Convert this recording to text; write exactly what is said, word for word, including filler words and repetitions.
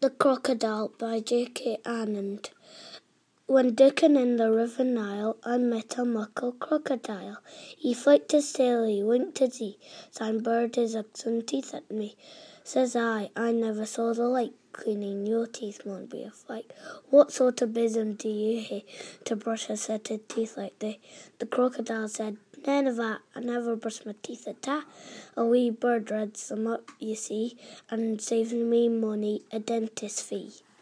The Crocodile by J K Annand. When dicking in the river Nile, I met a muckle crocodile. He flicked his tail, he winked his ee, syne bared his uxon teeth at me. Says I, I never saw the like, cleaning your teeth won't be a fight. What sort of bism do you hae to brush a set of teeth like they? The crocodile said, none of that, I never brush my teeth at a'. A wee bird reds them up, you see, and saves me money, a dentist fee.